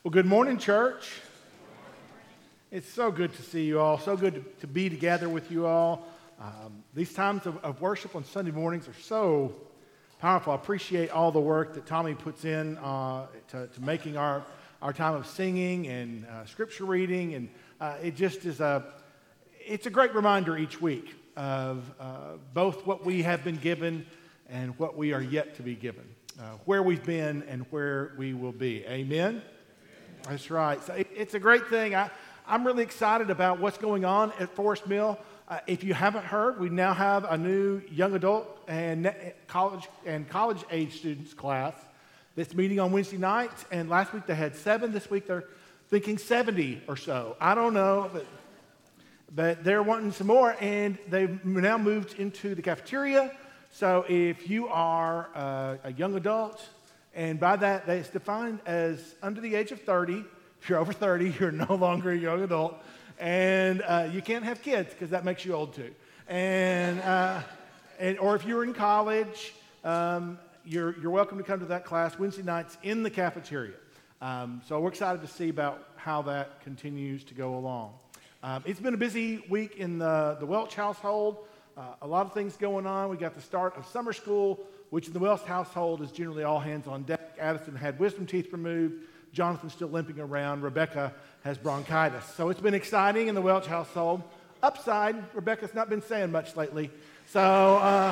Well, good morning, church. It's so good to see you all, so good to be together with you all. These times of worship on Sunday mornings are so powerful. I appreciate all the work that Tommy puts in to making our time of singing and scripture reading, and it just is it's a great reminder each week of both what we have been given and what we are yet to be given, where we've been and where we will be. Amen? That's right. So it's a great thing. I'm really excited about what's going on at Forest Mill. If you haven't heard, we now have a new young adult and college age students class that's meeting on Wednesday nights. And last week they had 7. This week they're thinking 70 or so. I don't know, but they're wanting some more. And they've now moved into the cafeteria. So if you are a young adult, and by that, it's defined as under the age of 30. If you're over 30, you're no longer a young adult. And you can't have kids because that makes you old too. Or if you're in college, you're welcome to come to that class Wednesday nights in the cafeteria. So we're excited to see about how that continues to go along. It's been a busy week in the Welch household. A lot of things going on. We got the start of summer school, which in the Welch household is generally all hands on deck. Addison had wisdom teeth removed. Jonathan's still limping around. Rebecca has bronchitis. So it's been exciting in the Welch household. Upside, Rebecca's not been saying much lately. So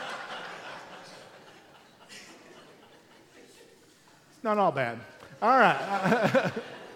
it's not all bad. All right.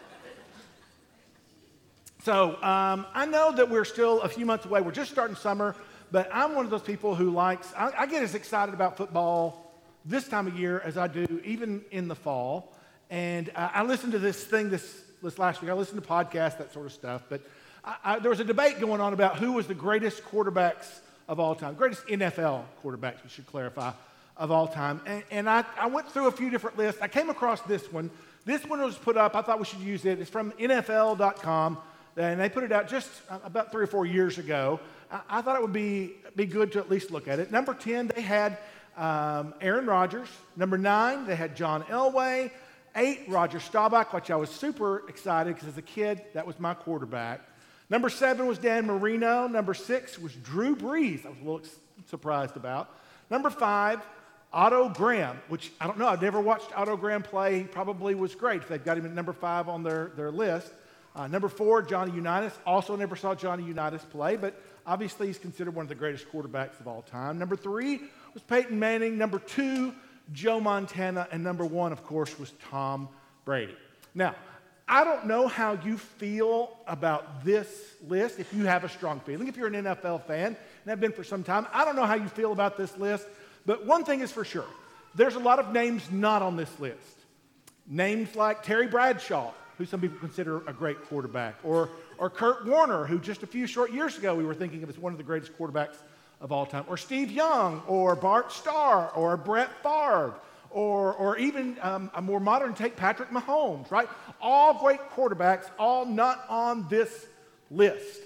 So I know that we're still a few months away. We're just starting summer. But I'm one of those people who likes, I get as excited about football this time of year as I do even in the fall. And I listened to this thing this last week. I listened to podcasts, that sort of stuff. But there was a debate going on about who was the greatest quarterbacks of all time, greatest NFL quarterbacks, we should clarify, of all time. And I went through a few different lists. I came across this one. This one was put up. I thought we should use it. It's from NFL.com. And they put it out just about 3 or 4 years ago. I thought it would be good to at least look at it. Number 10, they had Aaron Rodgers. Number 9, they had John Elway. 8, Roger Staubach, which I was super excited because as a kid, that was my quarterback. Number 7 was Dan Marino. Number 6 was Drew Brees. I was a little surprised about. Number 5, Otto Graham, which I don't know. I've never watched Otto Graham play. He probably was great if they've got him at number 5 on their list. Number 4, Johnny Unitas. Also never saw Johnny Unitas play, but obviously he's considered one of the greatest quarterbacks of all time. Number 3 was Peyton Manning. Number 2, Joe Montana. And number 1, of course, was Tom Brady. Now, I don't know how you feel about this list, if you have a strong feeling. If you're an NFL fan, and have been for some time, I don't know how you feel about this list, but one thing is for sure. There's a lot of names not on this list. Names like Terry Bradshaw, who some people consider a great quarterback, or Kurt Warner, who just a few short years ago we were thinking of as one of the greatest quarterbacks of all time, or Steve Young, or Bart Starr, or Brett Favre, or even a more modern take, Patrick Mahomes, right? All great quarterbacks, all not on this list.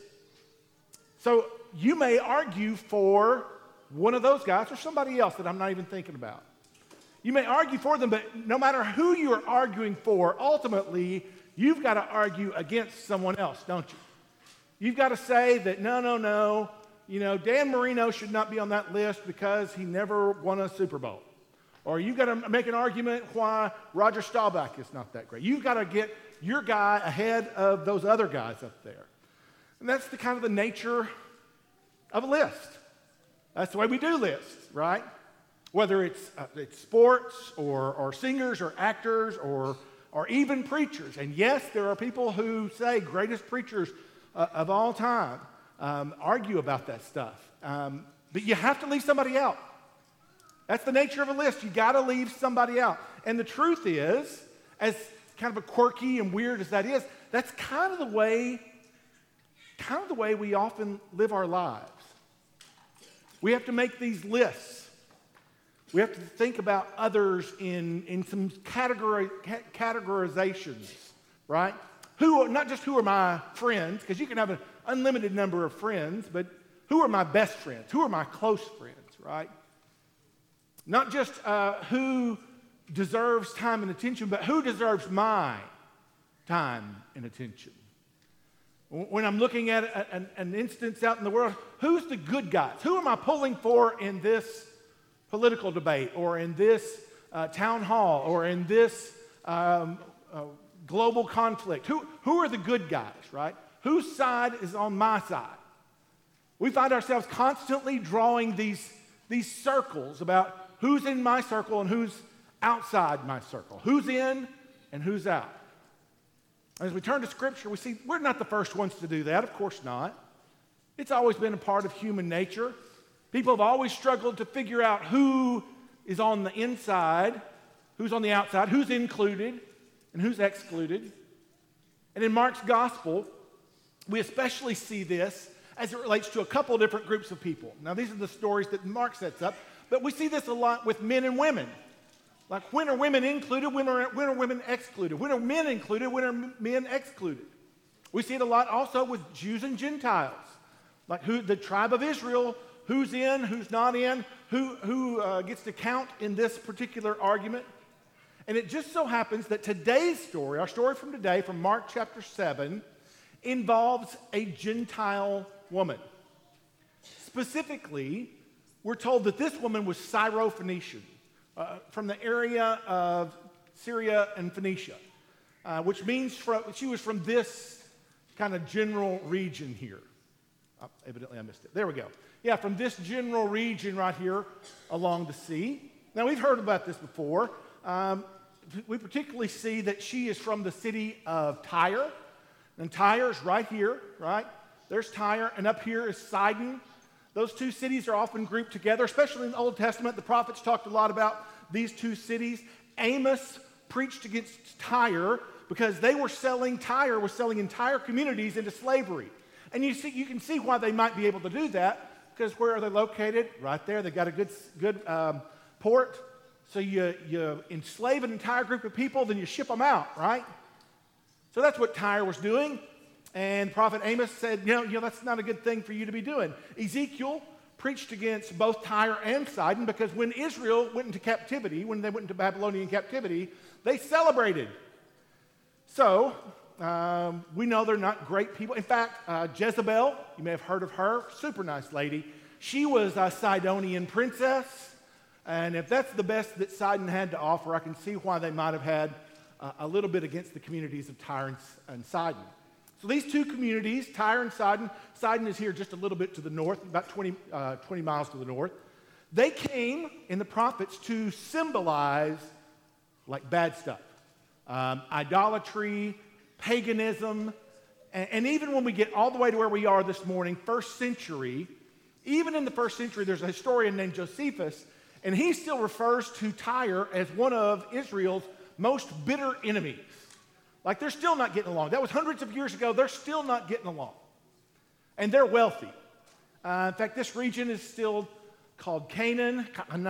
So you may argue for one of those guys or somebody else that I'm not even thinking about. You may argue for them, but no matter who you're arguing for, ultimately, you've got to argue against someone else, don't you? You've got to say that, no, Dan Marino should not be on that list because he never won a Super Bowl. Or you've got to make an argument why Roger Staubach is not that great. You've got to get your guy ahead of those other guys up there. And that's the kind of the nature of a list. That's the way we do lists, right? Whether it's sports or singers or actors or even preachers. And yes, there are people who say greatest preachers of all time argue about that stuff. But you have to leave somebody out. That's the nature of a list. You got to leave somebody out. And the truth is, as kind of a quirky and weird as that is, that's kind of the way we often live our lives. We have to make these lists. We have to think about others in some categorizations, right? Not just who are my friends, because you can have an unlimited number of friends, but who are my best friends? Who are my close friends, right? Not just who deserves time and attention, but who deserves mine time and attention. When I'm looking at an instance out in the world, who's the good guys? Who am I pulling for in this political debate or in this town hall or in this global conflict? Who are the good guys, right? Whose side is on my side? We find ourselves constantly drawing these circles about who's in my circle and who's outside my circle, who's in and who's out. As we turn to Scripture, we see we're not the first ones to do that, of course not. It's always been a part of human nature. People have always struggled to figure out who is on the inside, who's on the outside, who's included, and who's excluded. And in Mark's gospel, we especially see this as it relates to a couple of different groups of people. Now, these are the stories that Mark sets up, but we see this a lot with men and women. Like, when are women included? When are women excluded? When are men included? When are men excluded? We see it a lot also with Jews and Gentiles. Like, the tribe of Israel, who's in, who's not in, who gets to count in this particular argument. And it just so happens that today's story, our story from today, from Mark chapter 7, involves a Gentile woman. Specifically, we're told that this woman was Syro-Phoenician, from the area of Syria and Phoenicia, which means she was from this kind of general region here. Evidently, I missed it. There we go. Yeah, from this general region right here along the sea. Now, we've heard about this before. We particularly see that she is from the city of Tyre. And Tyre is right here, right? There's Tyre, and up here is Sidon. Those two cities are often grouped together, especially in the Old Testament. The prophets talked a lot about these two cities. Amos preached against Tyre because Tyre was selling entire communities into slavery. And you can see why they might be able to do that, because where are they located? Right there. They've got a good port. So you enslave an entire group of people, then you ship them out, right? So that's what Tyre was doing. And Prophet Amos said, that's not a good thing for you to be doing. Ezekiel preached against both Tyre and Sidon because when Israel went into captivity, when they went into Babylonian captivity, they celebrated. So we know they're not great people. In fact, Jezebel, you may have heard of her, super nice lady. She was a Sidonian princess. And if that's the best that Sidon had to offer, I can see why they might have had a little bit against the communities of Tyre and Sidon. So these two communities, Tyre and Sidon, Sidon is here just a little bit to the north, about 20 miles to the north. They came in the prophets to symbolize like bad stuff, idolatry, paganism, and even when we get all the way to where we are this morning, first century, even in the first century, there's a historian named Josephus, and he still refers to Tyre as one of Israel's most bitter enemies. Like, they're still not getting along. That was hundreds of years ago. They're still not getting along. And they're wealthy. In fact, this region is still called Canaan,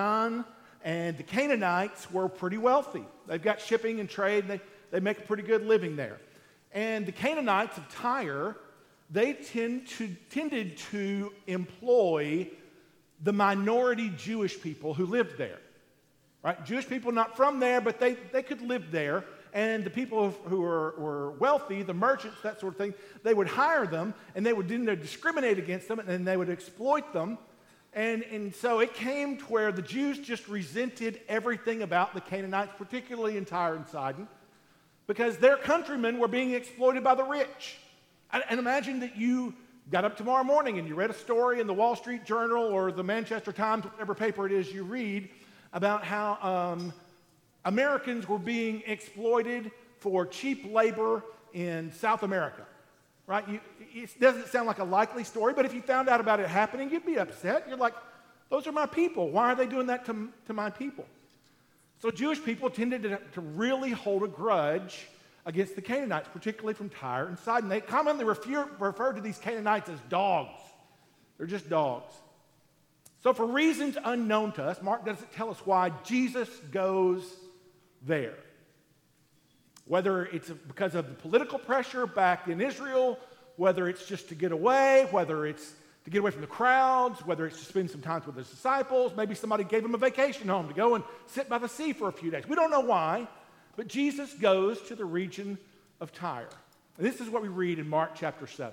and the Canaanites were pretty wealthy. They've got shipping and trade, and they make a pretty good living there. And the Canaanites of Tyre, they tended to employ the minority Jewish people who lived there. Right? Jewish people not from there, but they could live there. And the people who were wealthy, the merchants, that sort of thing, they would hire them, and they would then discriminate against them, and they would exploit them. And so it came to where the Jews just resented everything about the Canaanites, particularly in Tyre and Sidon, because their countrymen were being exploited by the rich. And imagine that you got up tomorrow morning and you read a story in the Wall Street Journal or the Manchester Times, whatever paper it is you read, about how Americans were being exploited for cheap labor in South America, right? It doesn't sound like a likely story, but if you found out about it happening, you'd be upset. You're like, those are my people. Why are they doing that to my people? So Jewish people tended to really hold a grudge against the Canaanites, particularly from Tyre and Sidon. They commonly refer to these Canaanites as dogs. They're just dogs. So for reasons unknown to us, Mark doesn't tell us why Jesus goes there. Whether it's because of the political pressure back in Israel, whether it's just to get away, whether it's to get away from the crowds, whether it's to spend some time with his disciples, maybe somebody gave him a vacation home to go and sit by the sea for a few days. We don't know why, but Jesus goes to the region of Tyre. And this is what we read in Mark chapter 7.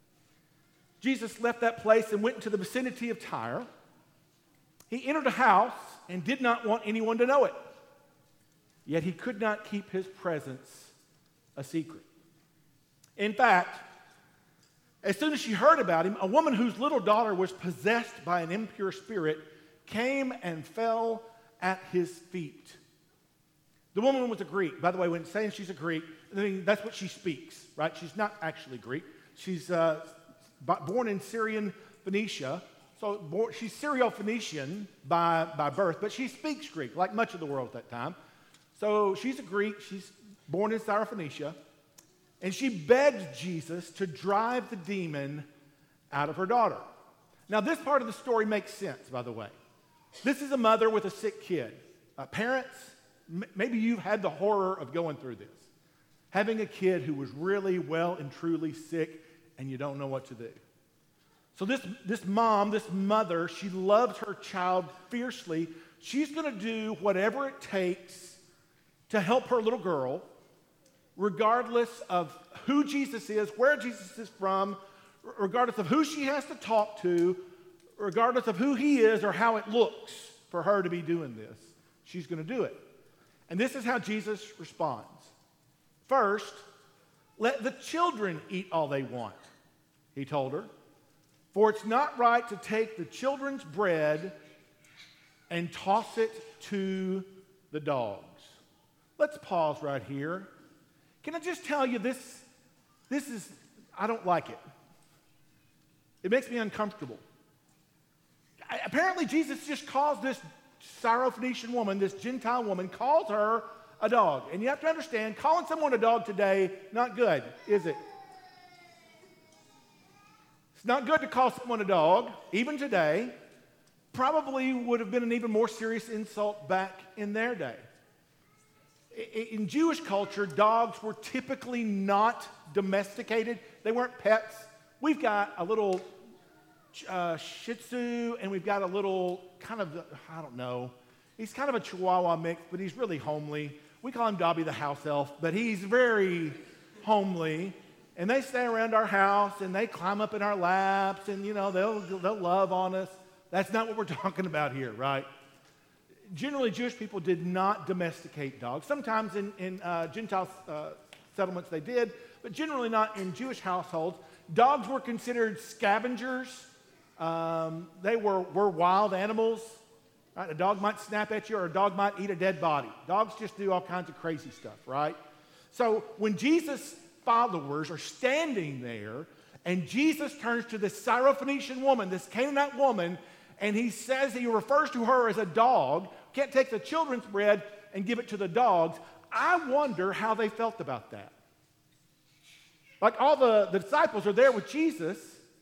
Jesus left that place and went into the vicinity of Tyre. He entered a house and did not want anyone to know it. Yet he could not keep his presence a secret. In fact, as soon as she heard about him, a woman whose little daughter was possessed by an impure spirit came and fell at his feet. The woman was a Greek. By the way, when saying she's a Greek, I mean, that's what she speaks, right? She's not actually Greek. She's born in Syrian Phoenicia. So she's Syro-Phoenician by birth, but she speaks Greek, like much of the world at that time. So she's a Greek. She's born in Syro-Phoenicia. And she begged Jesus to drive the demon out of her daughter. Now, this part of the story makes sense, by the way. This is a mother with a sick kid. Parents, maybe you've had the horror of going through this. Having a kid who was really well and truly sick, and you don't know what to do. So this mother, she loves her child fiercely. She's going to do whatever it takes to help her little girl, regardless of who Jesus is, where Jesus is from, regardless of who she has to talk to, regardless of who he is or how it looks for her to be doing this. She's going to do it. And this is how Jesus responds. First, let the children eat all they want, he told her. For it's not right to take the children's bread and toss it to the dogs. Let's pause right here. Can I just tell you this is, I don't like it. It makes me uncomfortable. Apparently Jesus just calls this Syrophoenician woman, this Gentile woman, calls her a dog. And you have to understand, calling someone a dog today, not good, is it? It's not good to call someone a dog, even today. Probably would have been an even more serious insult back in their day. In Jewish culture, dogs were typically not domesticated. They weren't pets. We've got a little Shih Tzu, and we've got a little kind of, I don't know, he's kind of a Chihuahua mix, but he's really homely. We call him Dobby the house elf, but he's very homely. And they stay around our house, and they climb up in our laps, and, you know, they'll love on us. That's not what we're talking about here, right? Generally, Jewish people did not domesticate dogs. Sometimes in Gentile settlements they did, but generally not in Jewish households. Dogs were considered scavengers. They were wild animals. Right? A dog might snap at you, or a dog might eat a dead body. Dogs just do all kinds of crazy stuff, right? So when Jesus' followers are standing there, and Jesus turns to this Syrophoenician woman, this Canaanite woman, and he refers to her as a dog, can't take the children's bread and give it to the dogs. I wonder how they felt about that. Like all the disciples are there with Jesus.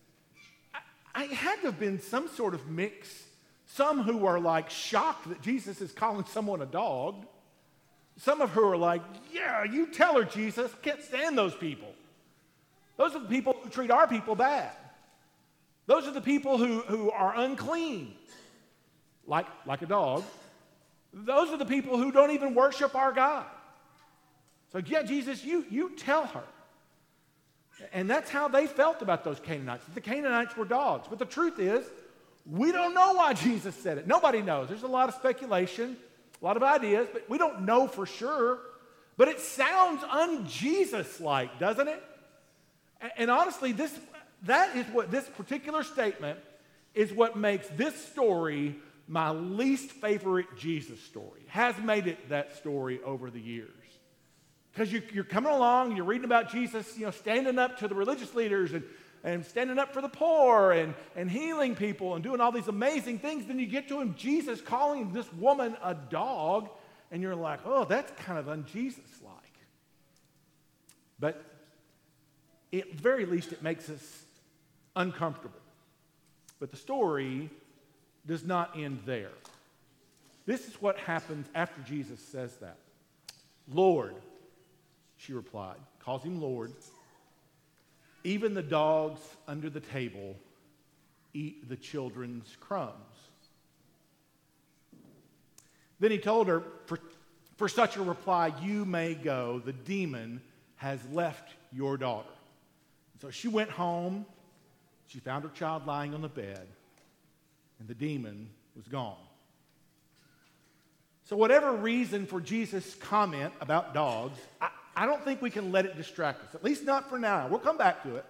I had to have been some sort of mix. Some who are like shocked that Jesus is calling someone a dog. Some of who are like, yeah, you tell her, Jesus. Can't stand those people. Those are the people who treat our people bad. Those are the people who are unclean, like a dog. Those are the people who don't even worship our God. So yeah, Jesus, you tell her. And that's how they felt about those Canaanites. The Canaanites were dogs. But the truth is, we don't know why Jesus said it. Nobody knows. There's a lot of speculation, a lot of ideas, but we don't know for sure. But it sounds un-Jesus-like, doesn't it? And honestly, that is what this particular statement is what makes this story my least favorite Jesus story. Has made it that story over the years. Because you're coming along, you're reading about Jesus, standing up to the religious leaders and standing up for the poor and healing people and doing all these amazing things. Then you get to him, Jesus calling this woman a dog, and you're like, oh, that's kind of un-Jesus-like. But at the very least, it makes us uncomfortable. But the story does not end there. This is what happens after Jesus says that. Lord, she replied, calls him Lord. Even the dogs under the table eat the children's crumbs. Then he told her, for such a reply, you may go. The demon has left your daughter. So she went home. She found her child lying on the bed, and the demon was gone. So whatever reason for Jesus' comment about dogs, I don't think we can let it distract us, at least not for now. We'll come back to it.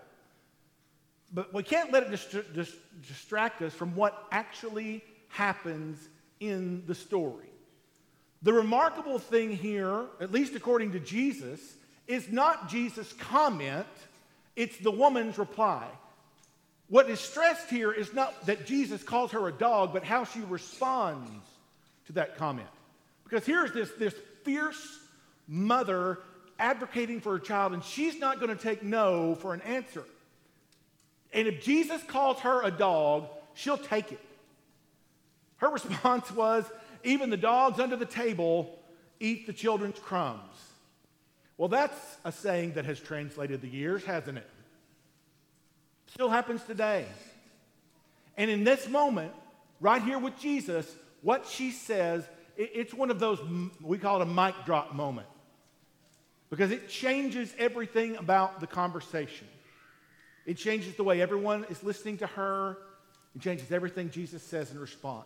But we can't let it distract us from what actually happens in the story. The remarkable thing here, at least according to Jesus, is not Jesus' comment, it's the woman's reply. What is stressed here is not that Jesus calls her a dog, but how she responds to that comment. Because here's this fierce mother advocating for her child, and she's not going to take no for an answer. And if Jesus calls her a dog, she'll take it. Her response was, even the dogs under the table eat the children's crumbs. Well, that's a saying that has translated the years, hasn't it? Still happens today. And in this moment, right here with Jesus, what she says, it's one of those, we call it a mic drop moment. Because it changes everything about the conversation. It changes the way everyone is listening to her. It changes everything Jesus says in response.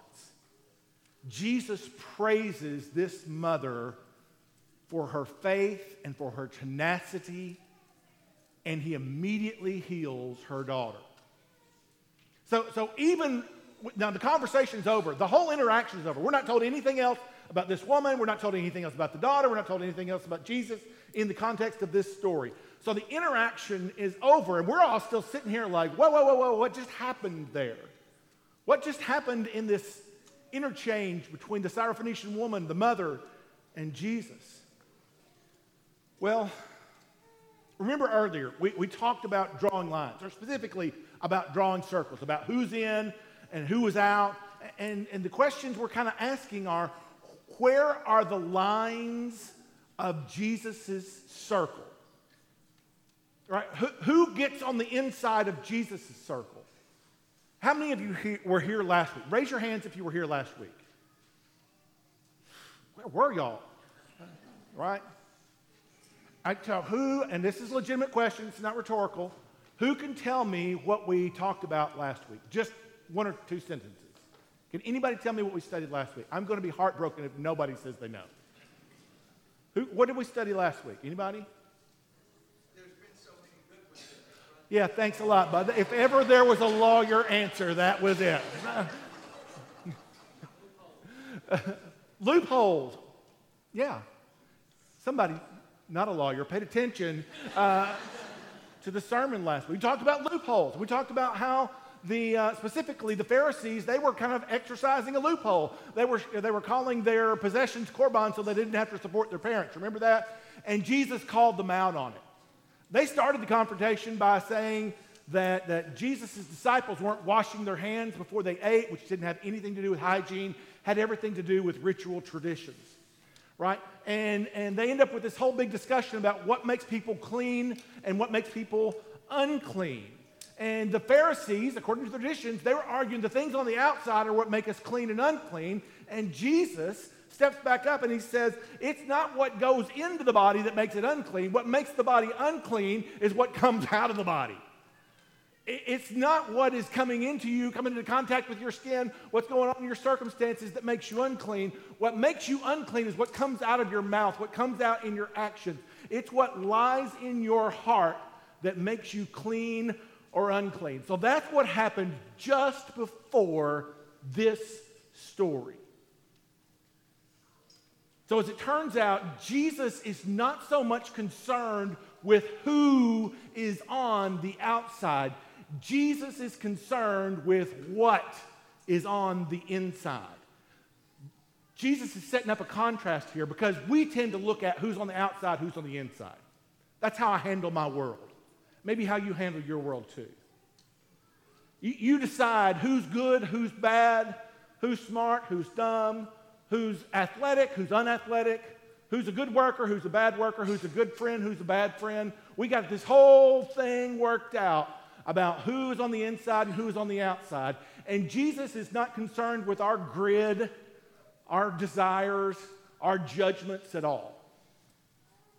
Jesus praises this mother for her faith and for her tenacity, and he immediately heals her daughter. So even, now the conversation's over. The whole interaction's over. We're not told anything else about this woman. We're not told anything else about the daughter. We're not told anything else about Jesus in the context of this story. So the interaction is over, and we're all still sitting here like, whoa, what just happened there? What just happened in this interchange between the Syrophoenician woman, the mother, and Jesus? Well, remember earlier, we talked about drawing lines, or specifically about drawing circles, about who's in and who is out. And the questions we're kind of asking are, where are the lines of Jesus' circle? Right? Who gets on the inside of Jesus' circle? How many of you were here last week? Raise your hands if you were here last week. Where were y'all? Right? I tell who, and this is a legitimate question, it's not rhetorical, who can tell me what we talked about last week? Just one or two sentences. Can anybody tell me what we studied last week? I'm going to be heartbroken if nobody says they know. What did we study last week? Anybody? There's been so many good ones. Yeah, thanks a lot, bud. If ever there was a lawyer answer, that was it. Loopholes. Yeah. Somebody, not a lawyer, paid attention to the sermon last week. We talked about loopholes. We talked about how specifically the Pharisees, they were kind of exercising a loophole. They were calling their possessions korban so they didn't have to support their parents. Remember that? And Jesus called them out on it. They started the confrontation by saying that Jesus' disciples weren't washing their hands before they ate, which didn't have anything to do with hygiene, had everything to do with ritual traditions. Right? And they end up with this whole big discussion about what makes people clean and what makes people unclean. And the Pharisees, according to traditions, they were arguing the things on the outside are what make us clean and unclean. And Jesus steps back up and he says, it's not what goes into the body that makes it unclean. What makes the body unclean is what comes out of the body. It's not what is coming into you, coming into contact with your skin, what's going on in your circumstances that makes you unclean. What makes you unclean is what comes out of your mouth, what comes out in your actions. It's what lies in your heart that makes you clean or unclean. So that's what happened just before this story. So as it turns out, Jesus is not so much concerned with who is on the outside. Jesus is concerned with what is on the inside. Jesus is setting up a contrast here because we tend to look at who's on the outside, who's on the inside. That's how I handle my world. Maybe how you handle your world too. You decide who's good, who's bad, who's smart, who's dumb, who's athletic, who's unathletic, who's a good worker, who's a bad worker, who's a good friend, who's a bad friend. We got this whole thing worked out about who's on the inside and who's on the outside. And Jesus is not concerned with our grid, our desires, our judgments at all.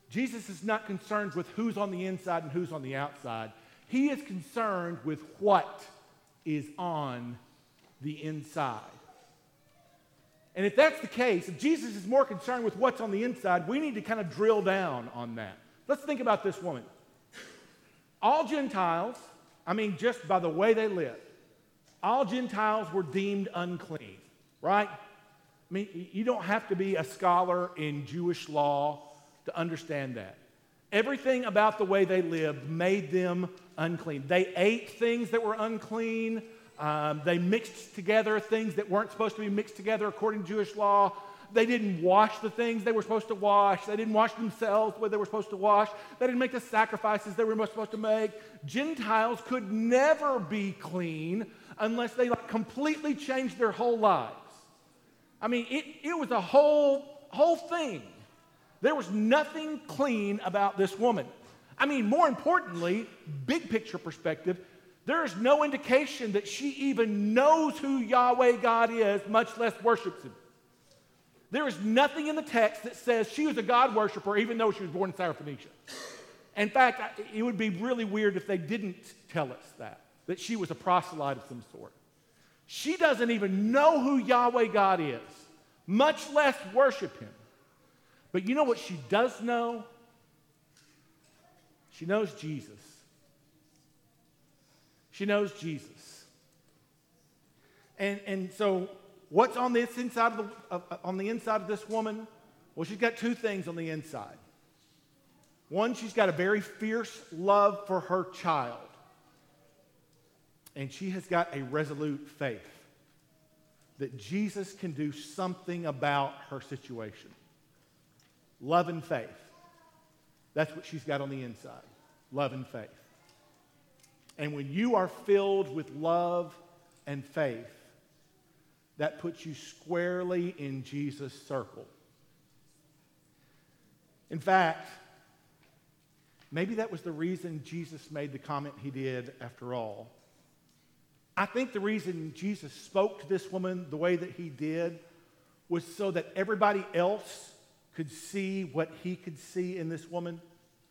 Jesus is not concerned with who's on the inside and who's on the outside. He is concerned with what is on the inside. And if that's the case, if Jesus is more concerned with what's on the inside, we need to kind of drill down on that. Let's think about this woman. All Gentiles, just by the way they lived, all Gentiles were deemed unclean, right? You don't have to be a scholar in Jewish law to understand that. Everything about the way they lived made them unclean. They ate things that were unclean. They mixed together things that weren't supposed to be mixed together according to Jewish law. They didn't wash the things they were supposed to wash. They didn't wash themselves the way they were supposed to wash. They didn't make the sacrifices they were supposed to make. Gentiles could never be clean unless they completely changed their whole lives. It was a whole thing. There was nothing clean about this woman. More importantly, big picture perspective, there is no indication that she even knows who Yahweh God is, much less worships him. There is nothing in the text that says she was a God worshiper, even though she was born in Syrophoenicia. In fact, it would be really weird if they didn't tell us that she was a proselyte of some sort. She doesn't even know who Yahweh God is, much less worship him. But you know what she does know? She knows Jesus. She knows Jesus. And so what's on the inside of this woman? Well, she's got two things on the inside. One, she's got a very fierce love for her child. And she has got a resolute faith that Jesus can do something about her situation. Love and faith. That's what she's got on the inside. Love and faith. And when you are filled with love and faith, that puts you squarely in Jesus' circle. In fact, maybe that was the reason Jesus made the comment he did after all. I think the reason Jesus spoke to this woman the way that he did was so that everybody else could see what he could see in this woman.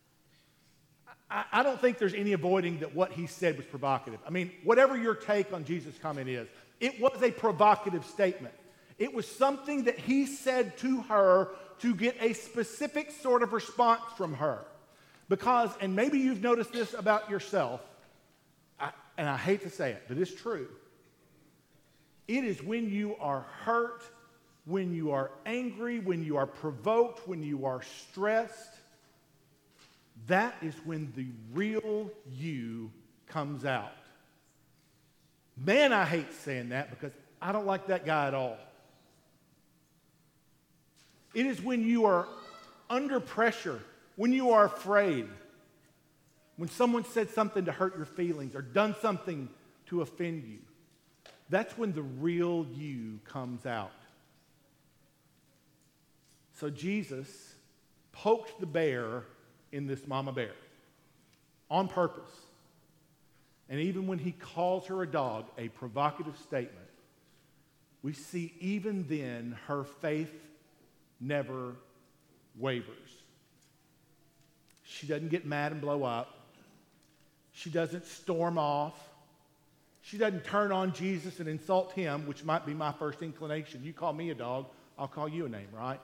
I don't think there's any avoiding that what he said was provocative. Whatever your take on Jesus' comment is, it was a provocative statement. It was something that he said to her to get a specific sort of response from her. Because, and maybe you've noticed this about yourself, and I hate to say it, but it's true. It is when you are hurt, when you are angry, when you are provoked, when you are stressed, that is when the real you comes out. Man, I hate saying that because I don't like that guy at all. It is when you are under pressure, when you are afraid, when someone said something to hurt your feelings or done something to offend you. That's when the real you comes out. So Jesus poked the bear in this mama bear on purpose. And even when he calls her a dog, a provocative statement, we see even then her faith never wavers. She doesn't get mad and blow up. She doesn't storm off. She doesn't turn on Jesus and insult him, which might be my first inclination. You call me a dog, I'll call you a name, right?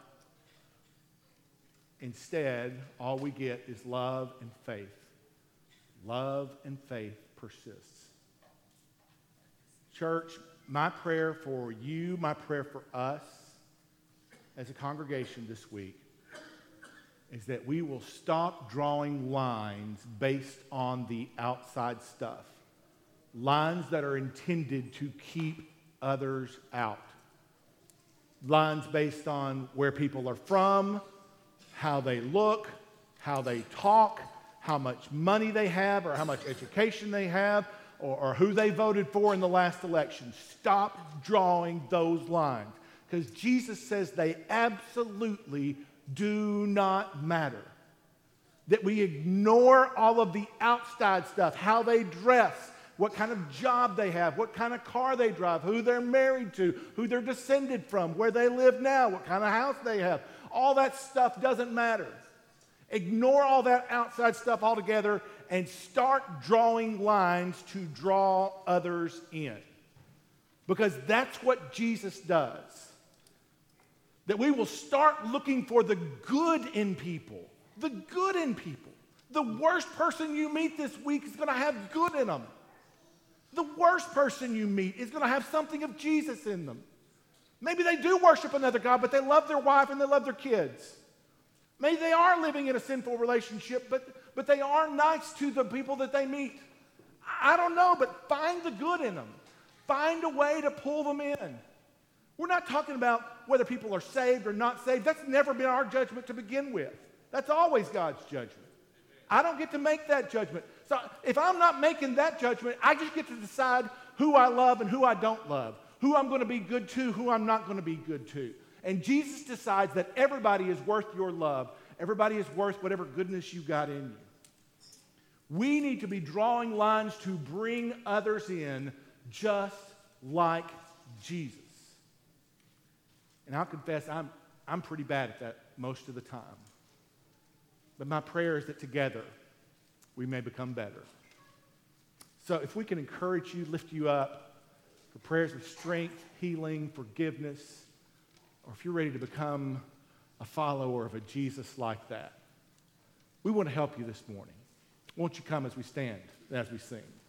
Instead, all we get is love and faith. Love and faith persists. Church, my prayer for you, my prayer for us as a congregation this week is that we will stop drawing lines based on the outside stuff. Lines that are intended to keep others out. Lines based on where people are from, how they look, how they talk, how much money they have, or how much education they have, or who they voted for in the last election. Stop drawing those lines, because Jesus says they absolutely do not matter. That we ignore all of the outside stuff, how they dress, what kind of job they have, what kind of car they drive, who they're married to, who they're descended from, where they live now, what kind of house they have. All that stuff doesn't matter. Ignore all that outside stuff altogether and start drawing lines to draw others in. Because that's what Jesus does. That we will start looking for the good in people. The good in people. The worst person you meet this week is going to have good in them. The worst person you meet is going to have something of Jesus in them. Maybe they do worship another God, but they love their wife and they love their kids. Maybe they are living in a sinful relationship, but they are nice to the people that they meet. I don't know, but find the good in them. Find a way to pull them in. We're not talking about whether people are saved or not saved. That's never been our judgment to begin with. That's always God's judgment. I don't get to make that judgment. So if I'm not making that judgment, I just get to decide who I love and who I don't love, who I'm going to be good to, who I'm not going to be good to. And Jesus decides that everybody is worth your love. Everybody is worth whatever goodness you got in you. We need to be drawing lines to bring others in just like Jesus. And I'll confess, I'm pretty bad at that most of the time. But my prayer is that together we may become better. So if we can encourage you, lift you up for prayers of strength, healing, forgiveness, or if you're ready to become a follower of a Jesus like that, we want to help you this morning. Won't you come as we stand, as we sing?